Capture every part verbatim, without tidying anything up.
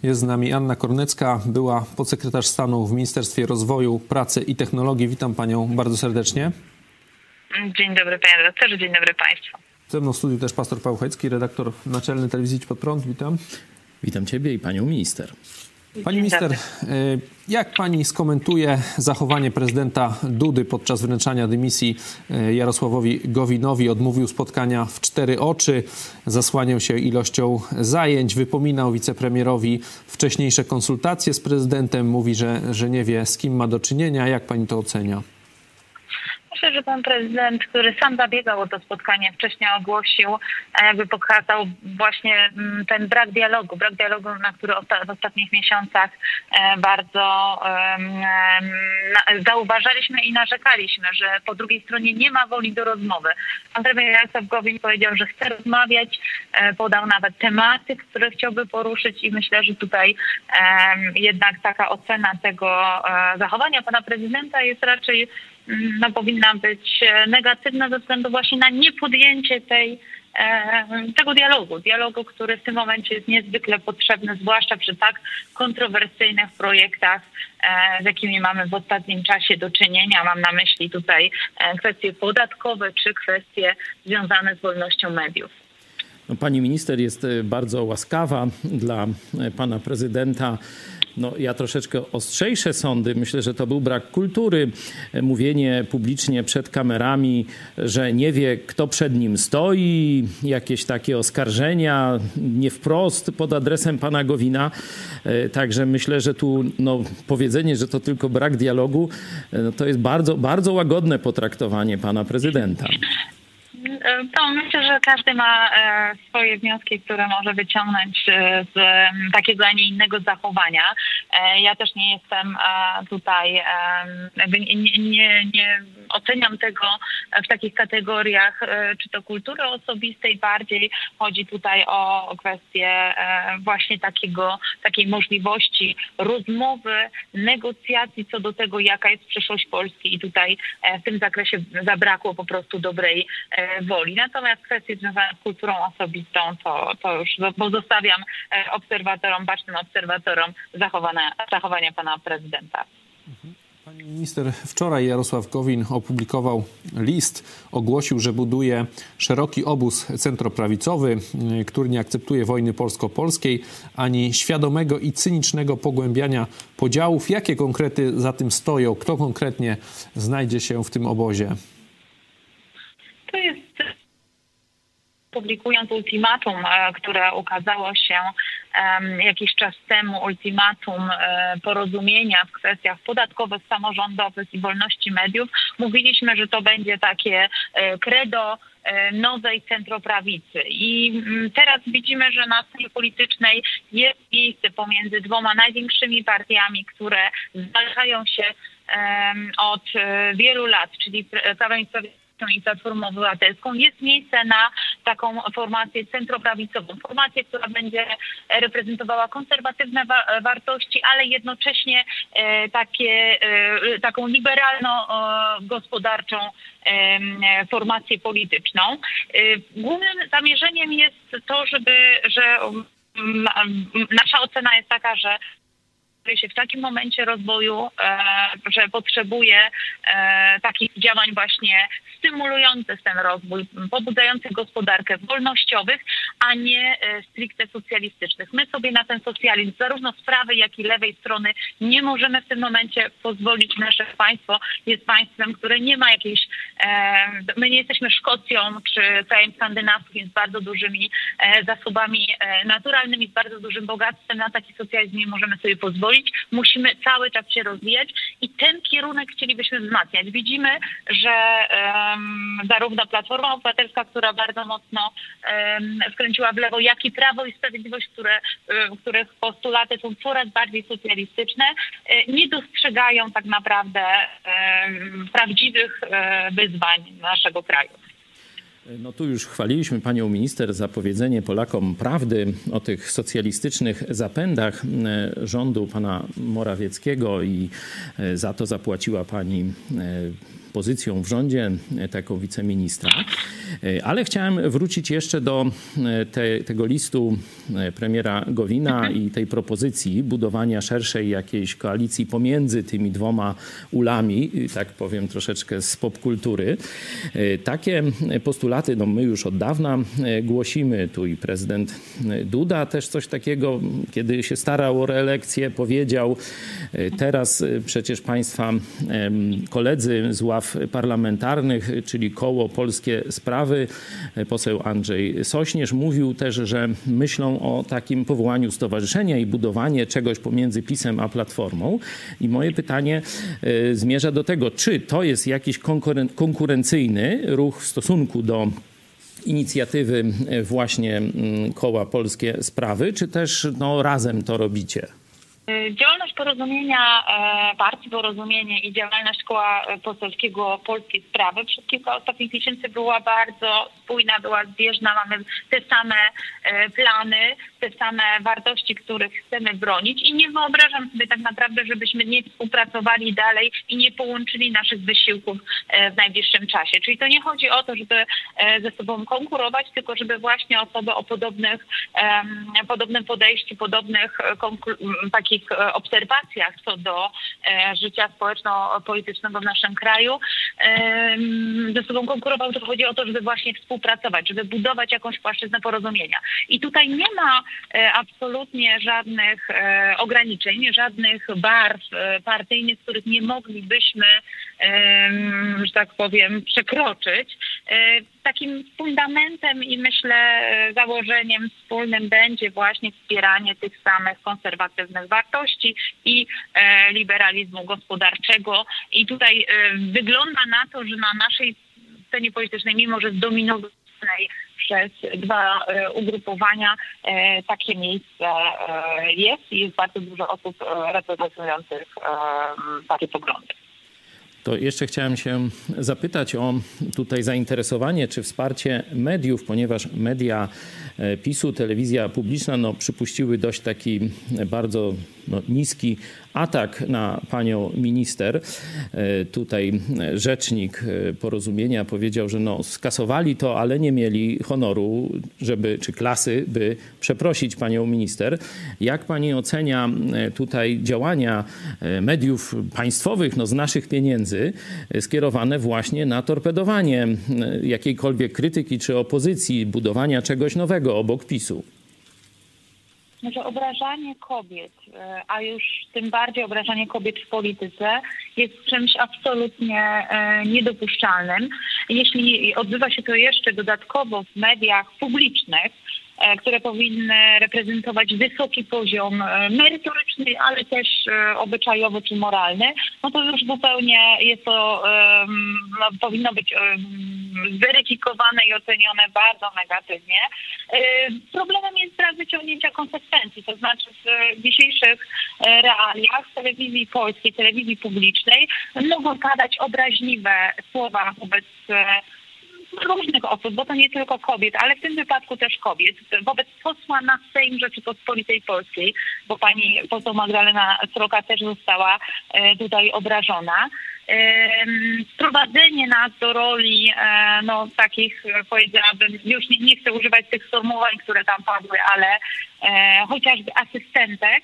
Jest z nami Anna Kornecka, była podsekretarz stanu w Ministerstwie Rozwoju, Pracy i Technologii. Witam panią bardzo serdecznie. Dzień dobry panie redaktorze, dzień dobry państwu. Ze mną w studiu też pastor Paweł Chojecki, redaktor naczelny Telewizji Idź Pod Prąd. Witam. Witam ciebie i panią minister. Pani minister, jak pani skomentuje zachowanie prezydenta Dudy podczas wręczania dymisji Jarosławowi Gowinowi? Odmówił spotkania w cztery oczy, zasłaniał się ilością zajęć, wypominał wicepremierowi wcześniejsze konsultacje z prezydentem, mówi, że, że nie wie, z kim ma do czynienia. Jak pani to ocenia? Myślę, że pan prezydent, który sam zabiegał o to spotkanie, wcześniej ogłosił, jakby pokazał właśnie ten brak dialogu, brak dialogu, na który w ostatnich miesiącach bardzo zauważaliśmy i narzekaliśmy, że po drugiej stronie nie ma woli do rozmowy. Pan premier Jarosław Gowin powiedział, że chce rozmawiać, podał nawet tematy, które chciałby poruszyć i myślę, że tutaj jednak taka ocena tego zachowania pana prezydenta jest raczej no, powinna być negatywna ze względu właśnie na niepodjęcie tej, tego dialogu. Dialogu, który w tym momencie jest niezwykle potrzebny, zwłaszcza przy tak kontrowersyjnych projektach, z jakimi mamy w ostatnim czasie do czynienia. Mam na myśli tutaj kwestie podatkowe czy kwestie związane z wolnością mediów. No, pani minister jest bardzo łaskawa dla pana prezydenta. No, ja troszeczkę ostrzejsze sądy. Myślę, że to był brak kultury. Mówienie publicznie przed kamerami, że nie wie, kto przed nim stoi. Jakieś takie oskarżenia nie wprost pod adresem pana Gowina. Także myślę, że tu no, powiedzenie, że to tylko brak dialogu, no, to jest bardzo, bardzo łagodne potraktowanie pana prezydenta. To myślę, że każdy ma swoje wnioski, które może wyciągnąć z takiego, a nie innego zachowania. Ja też nie jestem tutaj, nie, nie, nie oceniam tego w takich kategoriach, czy to kultury osobistej bardziej. Chodzi tutaj o kwestię właśnie takiego, takiej możliwości rozmowy, negocjacji co do tego, jaka jest przyszłość Polski i tutaj w tym zakresie zabrakło po prostu dobrej woli. Natomiast kwestie związane z kulturą osobistą to, to już pozostawiam obserwatorom, bacznym obserwatorom zachowania, zachowania pana prezydenta. Pani minister, wczoraj Jarosław Gowin opublikował list, ogłosił, że buduje szeroki obóz centroprawicowy, który nie akceptuje wojny polsko-polskiej, ani świadomego i cynicznego pogłębiania podziałów. Jakie konkrety za tym stoją? Kto konkretnie znajdzie się w tym obozie? To jest, publikując ultimatum, które ukazało się jakiś czas temu, ultimatum porozumienia w kwestiach podatkowych, samorządowych i wolności mediów, mówiliśmy, że to będzie takie credo nowej centroprawicy. I teraz widzimy, że na scenie politycznej jest miejsce pomiędzy dwoma największymi partiami, które zwalczają się od wielu lat, czyli Prawem i Sprawiedliwością i Platformą Obywatelską. Jest miejsce na taką formację centroprawicową. Formację, która będzie reprezentowała konserwatywne wa- wartości, ale jednocześnie e, takie, e, taką liberalno-gospodarczą e, formację polityczną. E, głównym zamierzeniem jest to, żeby, że m, nasza ocena jest taka, że się w takim momencie rozwoju, e, że potrzebuje e, takich działań właśnie stymulujących ten rozwój, pobudzających gospodarkę, wolnościowych, a nie e, stricte socjalistycznych. My sobie na ten socjalizm zarówno z prawej, jak i lewej strony nie możemy w tym momencie pozwolić. Nasze państwo jest państwem, które nie ma jakiejś, e, my nie jesteśmy Szkocją czy krajem skandynawskim z bardzo dużymi e, zasobami e, naturalnymi, z bardzo dużym bogactwem. Na taki socjalizm nie możemy sobie pozwolić. Musimy cały czas się rozwijać i ten kierunek chcielibyśmy wzmacniać. Widzimy, że um, zarówno Platforma Obywatelska, która bardzo mocno um, wkręciła w lewo, jak i Prawo i Sprawiedliwość, które, um, których postulaty są coraz bardziej socjalistyczne, um, nie dostrzegają tak naprawdę um, prawdziwych um, wyzwań naszego kraju. No tu już chwaliliśmy panią minister za powiedzenie Polakom prawdy o tych socjalistycznych zapędach rządu pana Morawieckiego i za to zapłaciła pani pozycją w rządzie, taką wiceministra. Ale chciałem wrócić jeszcze do te, tego listu premiera Gowina i tej propozycji budowania szerszej jakiejś koalicji pomiędzy tymi dwoma ulami, tak powiem troszeczkę z popkultury. Takie postulaty, no my już od dawna głosimy, tu i prezydent Duda też coś takiego, kiedy się starał o reelekcję, powiedział. Teraz przecież państwa koledzy z ław parlamentarnych, czyli Koło Polskie Sprawy, poseł Andrzej Sośnierz mówił też, że myślą o takim powołaniu stowarzyszenia i budowanie czegoś pomiędzy PiS-em a Platformą. I moje pytanie zmierza do tego, czy to jest jakiś konkuren- konkurencyjny ruch w stosunku do inicjatywy właśnie Koła Polskie Sprawy, czy też no, razem to robicie? Działalność Porozumienia, Partii Porozumienie i działalność Koła Poselskiego Polskie Sprawy przez kilka ostatnich miesięcy była bardzo spójna, była zbieżna. Mamy te same plany, te same wartości, których chcemy bronić i nie wyobrażam sobie tak naprawdę, żebyśmy nie współpracowali dalej i nie połączyli naszych wysiłków w najbliższym czasie. Czyli to nie chodzi o to, żeby ze sobą konkurować, tylko żeby właśnie osoby o podobnych, podobnym podejściu, podobnych takich obserwacjach co do życia społeczno-politycznego w naszym kraju ze sobą konkurował, to chodzi o to, żeby właśnie współpracować, żeby budować jakąś płaszczyznę porozumienia. I tutaj nie ma absolutnie żadnych ograniczeń, żadnych barw partyjnych, których nie moglibyśmy, że tak powiem, przekroczyć. Takim fundamentem i myślę założeniem wspólnym będzie właśnie wspieranie tych samych konserwatywnych wartości i liberalizmu gospodarczego. I tutaj wygląda na to, że na naszej scenie politycznej, mimo że zdominowanej przez dwa ugrupowania, takie miejsce jest i jest bardzo dużo osób reprezentujących takie poglądy. To jeszcze chciałem się zapytać o tutaj zainteresowanie czy wsparcie mediów, ponieważ media PiS-u, telewizja publiczna, no, przypuściły dość taki bardzo no, niski atak na panią minister. Tutaj rzecznik Porozumienia powiedział, że no, skasowali to, ale nie mieli honoru, żeby, czy klasy, by przeprosić panią minister. Jak pani ocenia tutaj działania mediów państwowych, no, z naszych pieniędzy, skierowane właśnie na torpedowanie jakiejkolwiek krytyki czy opozycji, budowania czegoś nowego obok PiS-u? Że obrażanie kobiet, a już tym bardziej obrażanie kobiet w polityce jest czymś absolutnie niedopuszczalnym. Jeśli odbywa się to jeszcze dodatkowo w mediach publicznych, które powinny reprezentować wysoki poziom merytoryczny, ale też obyczajowy czy moralny, no to już zupełnie jest to, no, powinno być zweryfikowane i ocenione bardzo negatywnie. Problemem jest brak wyciągnięcia konsekwencji, to znaczy w dzisiejszych realiach telewizji polskiej, telewizji publicznej mogą padać obraźliwe słowa wobec różnych osób, bo to nie tylko kobiet, ale w tym wypadku też kobiet, wobec posła na Sejm Rzeczypospolitej Polskiej, bo pani poseł Magdalena Sroka też została tutaj obrażona. Wprowadzenie nas do roli no, takich, powiedziałabym, już nie, nie chcę używać tych sformułowań, które tam padły, ale chociażby asystentek,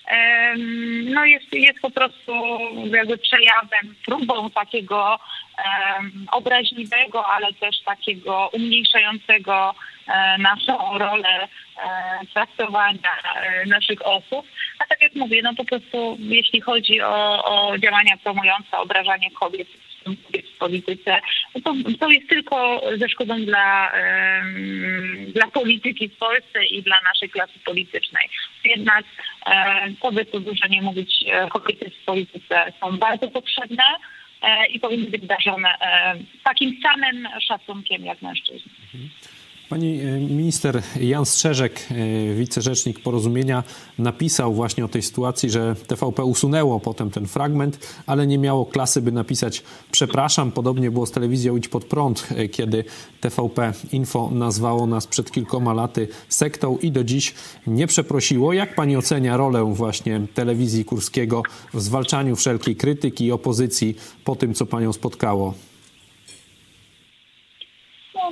no jest, jest po prostu jakby przejawem, próbą takiego um, obraźliwego, ale też takiego umniejszającego e, naszą rolę e, traktowania e, naszych osób. A tak jak mówię, no po prostu jeśli chodzi o, o działania promujące obrażanie kobiet w polityce, to, to jest tylko ze szkodą dla, um, dla polityki w Polsce i dla naszej klasy politycznej. Jednak um, to by tu dużo nie mówić, kobiety w polityce są bardzo potrzebne um, i powinny być darzone um, takim samym szacunkiem jak mężczyźni. Pani minister Jan Strzeżek, wicerzecznik Porozumienia, napisał właśnie o tej sytuacji, że T V P usunęło potem ten fragment, ale nie miało klasy, by napisać przepraszam. Podobnie było z telewizją Idź Pod Prąd, kiedy T V P Info nazwało nas przed kilkoma laty sektą i do dziś nie przeprosiło. Jak pani ocenia rolę właśnie telewizji Kurskiego w zwalczaniu wszelkiej krytyki i opozycji po tym, co panią spotkało? Myślę,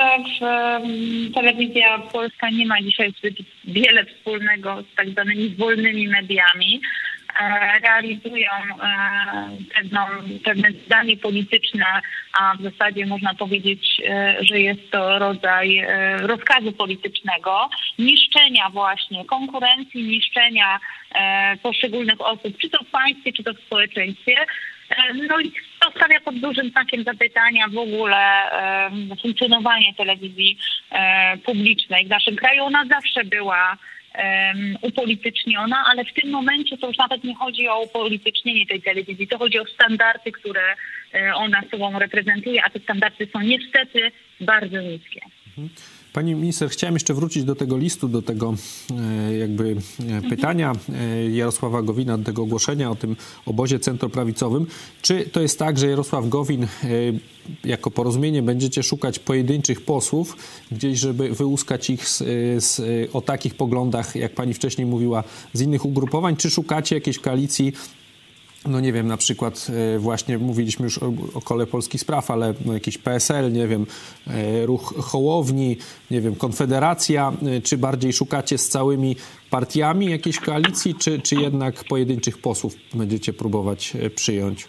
że w, um, telewizja polska nie ma dzisiaj zbyt wiele wspólnego z tak zwanymi wolnymi mediami. E, realizują e, pewną, pewne zdanie polityczne, a w zasadzie można powiedzieć, e, że jest to rodzaj e, rozkazu politycznego, niszczenia właśnie konkurencji, niszczenia e, poszczególnych osób, czy to w państwie, czy to w społeczeństwie. No i to stawia pod dużym znakiem zapytania w ogóle e, funkcjonowanie telewizji e, publicznej. W naszym kraju ona zawsze była e, upolityczniona, ale w tym momencie to już nawet nie chodzi o upolitycznienie tej telewizji. To chodzi o standardy, które e, ona sobą reprezentuje, a te standardy są niestety bardzo niskie. Pani minister, chciałem jeszcze wrócić do tego listu, do tego jakby pytania Jarosława Gowina, do tego ogłoszenia o tym obozie centroprawicowym. Czy to jest tak, że Jarosław Gowin jako porozumienie będziecie szukać pojedynczych posłów, gdzieś, żeby wyłuskać ich z, z, o takich poglądach, jak pani wcześniej mówiła, z innych ugrupowań, czy szukacie jakiejś koalicji? No nie wiem, na przykład właśnie mówiliśmy już o, o Kole Polskich Spraw, ale no jakiś P S L, nie wiem, Ruch Hołowni, nie wiem, Konfederacja, czy bardziej szukacie z całymi partiami jakiejś koalicji, czy, czy jednak pojedynczych posłów będziecie próbować przyjąć?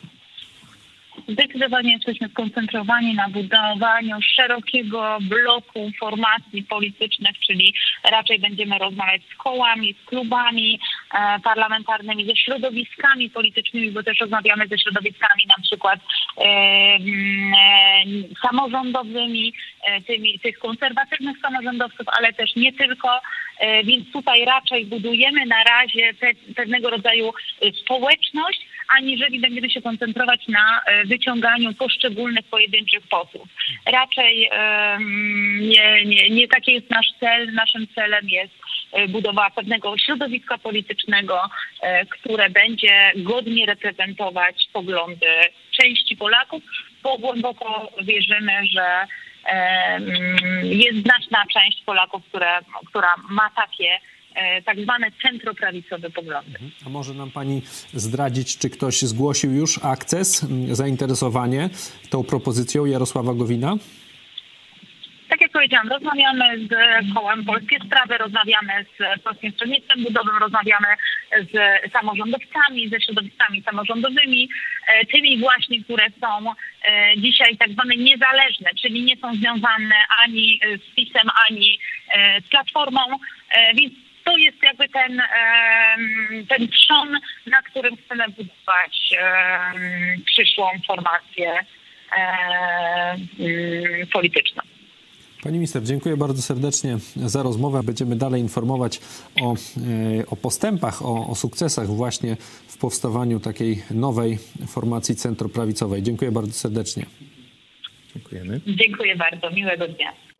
Zdecydowanie jesteśmy skoncentrowani na budowaniu szerokiego bloku formacji politycznych, czyli raczej będziemy rozmawiać z kołami, z klubami e, parlamentarnymi, ze środowiskami politycznymi, bo też rozmawiamy ze środowiskami na przykład e, e, samorządowymi, e, tymi, tych konserwatywnych samorządowców, ale też nie tylko. E, więc tutaj raczej budujemy na razie te, pewnego rodzaju społeczność, aniżeli będziemy się koncentrować na wyciąganiu poszczególnych pojedynczych posłów. Raczej um, nie, nie, nie taki jest nasz cel. Naszym celem jest budowa pewnego środowiska politycznego, e, które będzie godnie reprezentować poglądy części Polaków, bo głęboko wierzymy, że e, jest znaczna część Polaków, które, która ma takie tak zwane centroprawicowe poglądy. A może nam pani zdradzić, czy ktoś zgłosił już akces, zainteresowanie tą propozycją Jarosława Gowina? Tak jak powiedziałam, rozmawiamy z Kołem Polskie Sprawy, rozmawiamy z Polskim Stronnictwem Ludowym, rozmawiamy z samorządowcami, ze środowiskami samorządowymi, tymi właśnie, które są dzisiaj tak zwane niezależne, czyli nie są związane ani z PiS-em, ani z Platformą, więc to jest jakby ten, ten trzon, na którym chcemy budować przyszłą formację polityczną. Pani minister, dziękuję bardzo serdecznie za rozmowę. Będziemy dalej informować o, o postępach, o, o sukcesach właśnie w powstawaniu takiej nowej formacji centroprawicowej. Dziękuję bardzo serdecznie. Dziękujemy. Dziękuję bardzo. Miłego dnia.